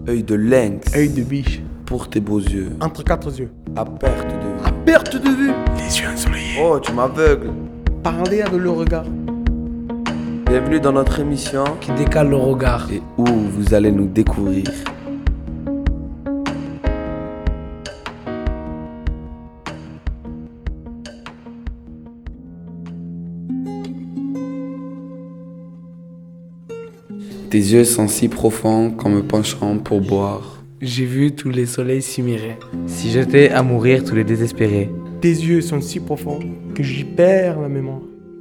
œil de lynx, œil de biche, pour tes beaux yeux, entre quatre yeux, à perte de vue, à perte de vue, Les yeux ensoleillés. oh tu m'aveugles. parler avec le regard. Bienvenue dans notre émission qui décale le regard et où vous allez nous découvrir. Tes yeux sont si profonds qu'en me penchant pour boire. J'ai vu tous les soleils s'y mirer. Si j'étais à mourir tous les désespérés. Tes yeux sont si profonds que j'y perds la mémoire.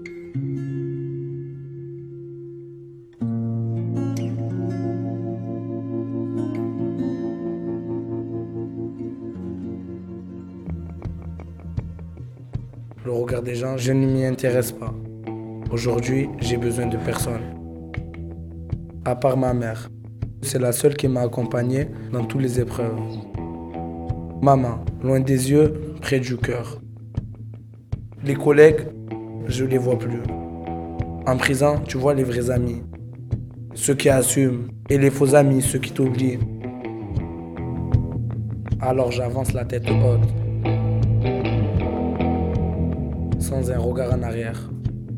Le regard des gens, je ne m'y intéresse pas. Aujourd'hui, j'ai besoin de personne. À part ma mère. C'est la seule qui m'a accompagné dans toutes les épreuves. Maman, loin des yeux, près du cœur. Les collègues, je les vois plus. En prison, tu vois les vrais amis. Ceux qui assument. Et les faux amis, ceux qui t'oublient. Alors j'avance la tête haute. Sans un regard en arrière.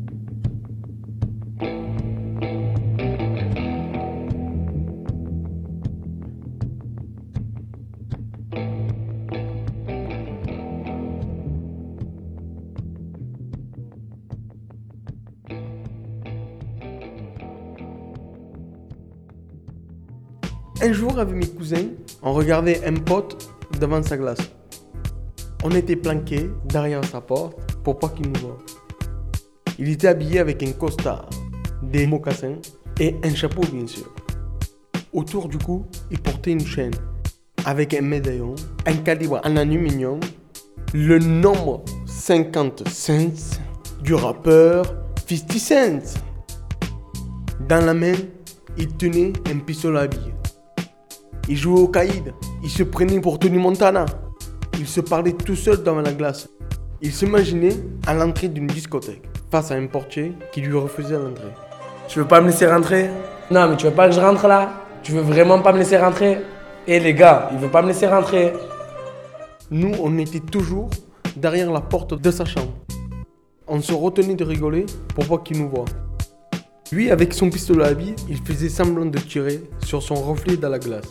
Un jour, avec mes cousins, on regardait un pote devant sa glace. On était planqués derrière sa porte pour pas qu'il nous voie. Il était habillé avec un costard, des mocassins et un chapeau bien sûr. Autour du cou, il portait une chaîne avec un médaillon, un calibre en aluminium, le nombre 50 cents du rappeur 50 Cent. Dans la main, il tenait un pistolet à billes. Il jouait au caïd, il se prenait pour Tony Montana. Il se parlait tout seul devant la glace. Il s'imaginait à l'entrée d'une discothèque, face à un portier qui lui refusait l'entrée. Tu veux pas me laisser rentrer? Non, mais tu veux pas que je rentre là? Tu veux vraiment pas me laisser rentrer? Eh les gars, il veut pas me laisser rentrer. Nous, on était toujours derrière la porte de sa chambre. On se retenait de rigoler pour pas qu'il nous voie. Lui, avec son pistolet à billes, il faisait semblant de tirer sur son reflet dans la glace.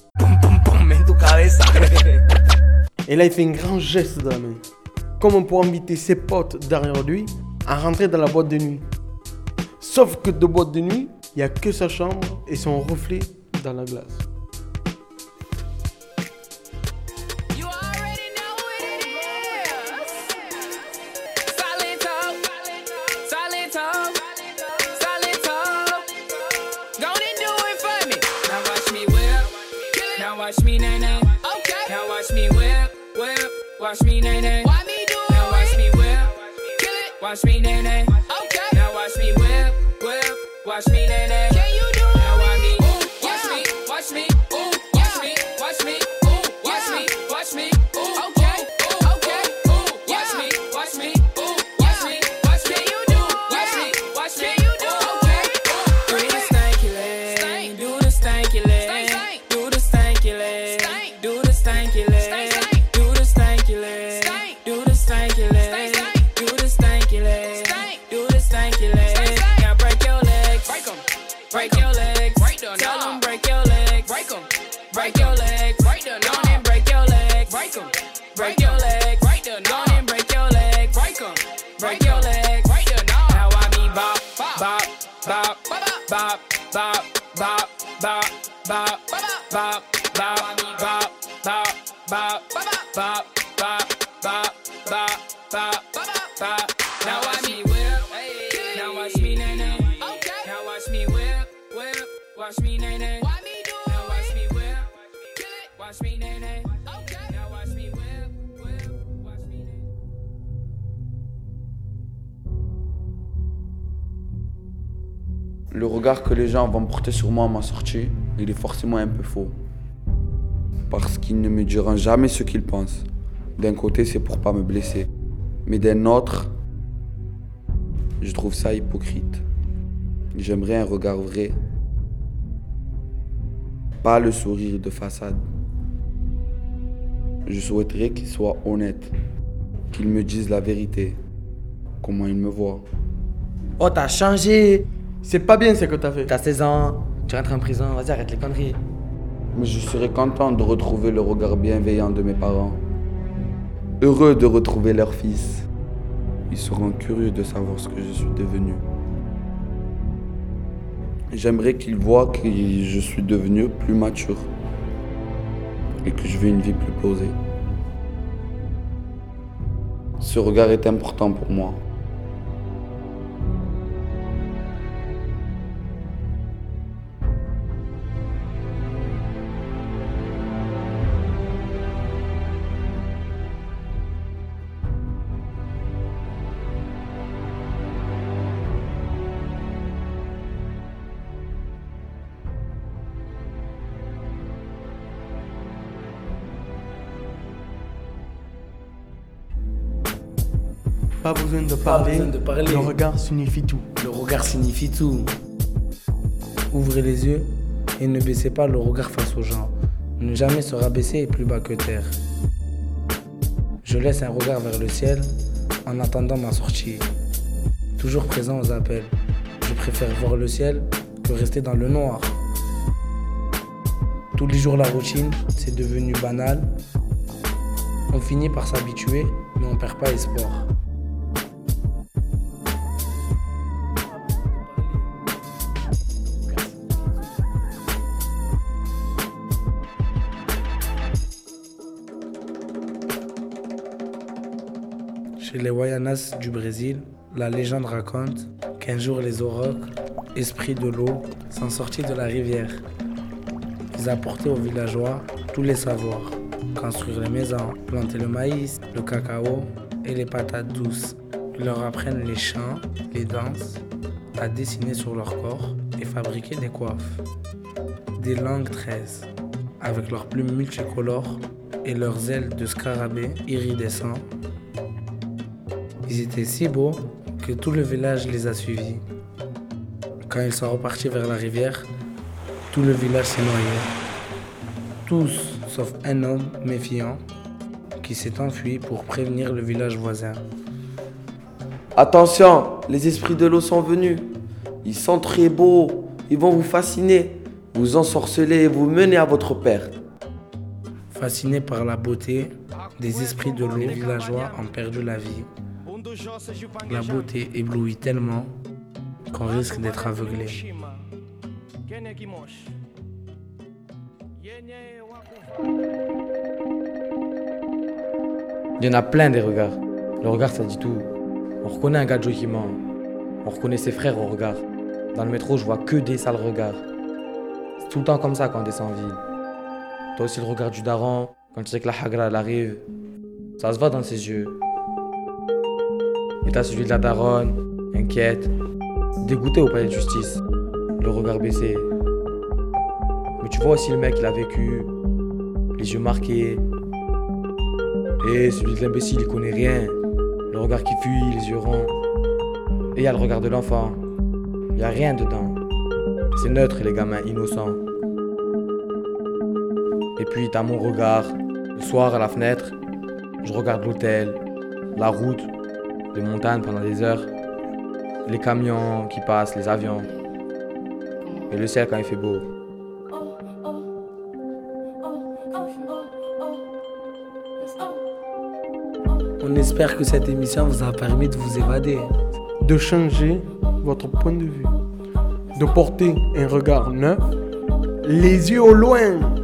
Et là, il fait un grand geste de la main, comme pour inviter ses potes derrière lui à rentrer dans la boîte de nuit. Sauf que de boîte de nuit, il n'y a que sa chambre et son reflet dans la glace. Watch me, nay, nay. Okay. Now watch me whip, whip. Watch me, nay, nay. Why me do now watch me whip. Kill it. Watch me, nay, nay. Okay. Now watch me whip, whip. Watch me, nay, nay. Can you do now watch me, ooh, watch me, watch me, ooh, watch me, watch me, ooh, watch me, watch me, ooh, okay, ooh, okay, ooh, watch me, watch me, ooh, watch me, watch me, you do, watch me, watch me, you do, okay, ooh, do the stanky leg, do the stanky leg. Break your legs, tell them break your legs, break them, break your legs, break them, go and break your legs, break them, break your legs, break them, go and break your legs, break them, break your legs, break them. Now I me bop, bop, bop, bop, bop, bop, bop, bop, bop, bop, bop, bop, bop, bop, bop, bop, bop, bop, bop, bop. Now I me whip, now watch me nay nay, now watch me whip. Watch me, nay, nay. Why me do it? Now watch me whip. Watch me, nay, nay. Okay. Now watch me whip, whip. Watch me, nay. Le regard que les gens vont porter sur moi à ma sortie, il est forcément un peu faux. Parce qu'ils ne me diront jamais ce qu'ils pensent. D'un côté, c'est pour pas me blesser. Mais d'un autre, je trouve ça hypocrite. J'aimerais un regard vrai. pas le sourire de façade. Je souhaiterais qu'il soit honnête, qu'il me dise la vérité, comment il me voit. Oh, t'as changé. C'est pas bien ce que t'as fait. T'as 16 ans, tu rentres en prison, vas-y, arrête les conneries. Mais je serais content de retrouver le regard bienveillant de mes parents. Heureux de retrouver leur fils. Ils seront curieux de savoir ce que je suis devenu. J'aimerais qu'ils voient que je suis devenu plus mature et que je vis une vie plus posée. Ce regard est important pour moi. Pas besoin de parler. Le regard signifie tout. Le regard signifie tout. Ouvrez les yeux et ne baissez pas le regard face aux gens. Ne jamais se rabaisser est plus bas que terre. Je laisse un regard vers le ciel en attendant ma sortie. Toujours présent aux appels. Je préfère voir le ciel que rester dans le noir. Tous les jours la routine, c'est devenu banal. On finit par s'habituer, mais on perd pas espoir. Chez les Wayanas du Brésil, la légende raconte qu'un jour les Aurochs, esprits de l'eau, sont sortis de la rivière. Ils apportaient aux villageois tous les savoirs. Construire les maisons, planter le maïs, le cacao et les patates douces. Ils leur apprennent les chants, les danses, à dessiner sur leur corps et fabriquer des coiffes. Des langues tresses, avec leurs plumes multicolores et leurs ailes de scarabée iridescents. Ils étaient si beaux que tout le village les a suivis. Quand ils sont repartis vers la rivière, tout le village s'est noyé. Tous, sauf un homme méfiant qui s'est enfui pour prévenir le village voisin. Attention, les esprits de l'eau sont venus. Ils sont très beaux, ils vont vous fasciner, vous ensorceler et vous mener à votre perte. Fascinés par la beauté, des esprits de l'eau villageois ont perdu la vie. La beauté éblouit tellement qu'on risque d'être aveuglé. Il y en a plein des regards. Le regard, ça dit tout. On reconnaît un gadjo qui ment. On reconnaît ses frères au regard. Dans le métro, je vois que des sales regards. C'est tout le temps comme ça quand on descend en ville. Toi aussi le regard du daron, quand tu sais que la hagra elle arrive. Ça se voit dans ses yeux. Et t'as celui de la daronne, inquiète, dégoûté au palais de justice, le regard baissé. Mais tu vois aussi le mec, il a vécu, les yeux marqués. Et celui de l'imbécile, il connaît rien, le regard qui fuit, les yeux ronds. Et il y a le regard de l'enfant, il n'y a rien dedans. C'est neutre, les gamins innocents. Et puis t'as mon regard, le soir à la fenêtre, je regarde l'hôtel, la route, les montagnes pendant des heures, les camions qui passent, les avions, et le ciel quand il fait beau. On espère que cette émission vous a permis de vous évader. De changer votre point de vue. De porter un regard neuf. Les yeux au loin.